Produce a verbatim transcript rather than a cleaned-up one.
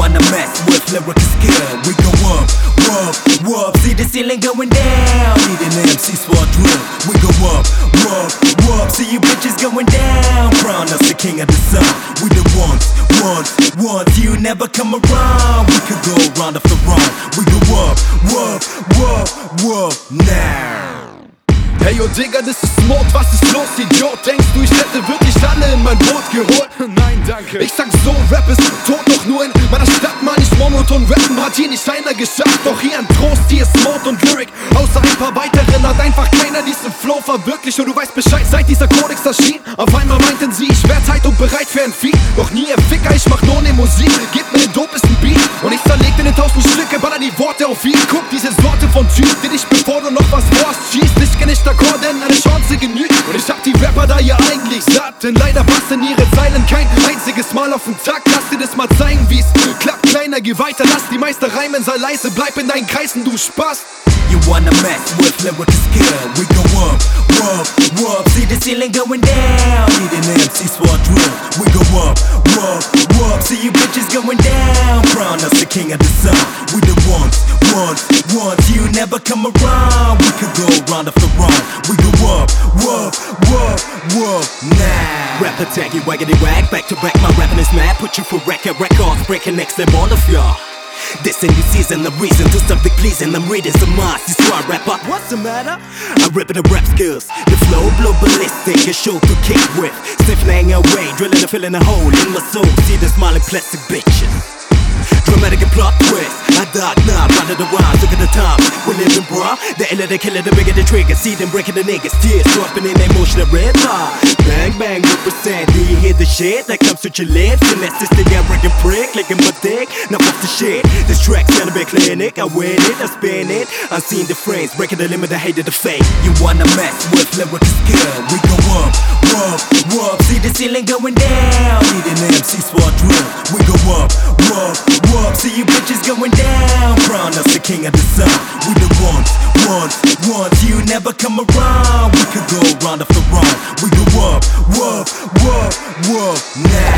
wanna mess with lyrical skill? We go up, up, up. See the ceiling going down. Need an M C for a drill. We go up, up, up. See you bitches going down. Crown us the king of the sun. We the ones, ones, ones. You never come around. We could go round after round. We go up, up, up, up now. Hey yo Digga, das ist Mord, was ist los, Idiot? Denkst du, ich hätte wirklich alle in mein Boot geholt? Nein, danke. Ich sag so, Rap ist tot, doch nur in meiner Stadt, Mann, ich monoton rappen, hat hier nicht einer geschafft. Doch hier ein Trost, hier ist Mord und Lyric. Außer ein paar weiteren hat einfach keiner diesen Flow verwirklicht. Und du weißt Bescheid, seit dieser Kodex erschien. Auf einmal meinten sie, ich wär tight und bereit für ein Feed. Doch nie ein Ficker, ich mach nur ne Musik. Gib mir den dopesten Beat und ich zerleg den in tausend Stücke, baller die Worte auf ihn. Guck, diese Sorte von Typ, die dich bevor du noch was vorhast, schießt. Ich kenn nicht Akkord, denn eine Chance genügt. Und ich hab die Rapper da ja eigentlich satt, denn leider passen ihre Zeilen kein einziges Mal auf den Takt. Lass dir das mal zeigen, wie's klappt, kleiner, geh weiter. Lass die Meister reimen, sei leise, bleib in deinen Kreisen, du Spaß. You wanna mess with lyrical skill? We go up, up, up. See the ceiling going down. Need an M C for a drill. We go up, up, up. See you bitches going down. Crown us the king of the sun. We the ones, ones, ones. You never come around. We could go round after round. We go up, up, up, up now. Rap attack, you waggity wag. Back to back, my rapping is mad. Put you for record, records breaking next them all of y'all. This ain't the season, the reason to stop the pleasing. I'm reading some minds, this why I rap up. What's the matter? I'm ripping the rap skills. The flow blow ballistic, a show to kick with. Sniffling away, drilling and filling a hole in my soul. See the smiling plastic bitches. Dramatic and plot twist. I dark now, round of the rhymes, look at the time. We living bruh. The iller the killer, the bigger the trigger. See them breaking the niggas, tears dropping in emotional red line. Bang bang represent. Do you hear the shit that comes with your lips? Finesse is the arrogant prick, licking my dick. Now off the shit. This track's gonna be clinic. I win it, I spin it. I seen the frames, breaking the limit, I hated the fake. You wanna mess with lyrical skill? We go up, up, up. See the ceiling going down. Need an M C for a drill. We go up, up, up. See you bitches going down. Crown us the king of the sun. We the ones, ones, ones. You never come around. We could go round after round. We go up, up, up, up now.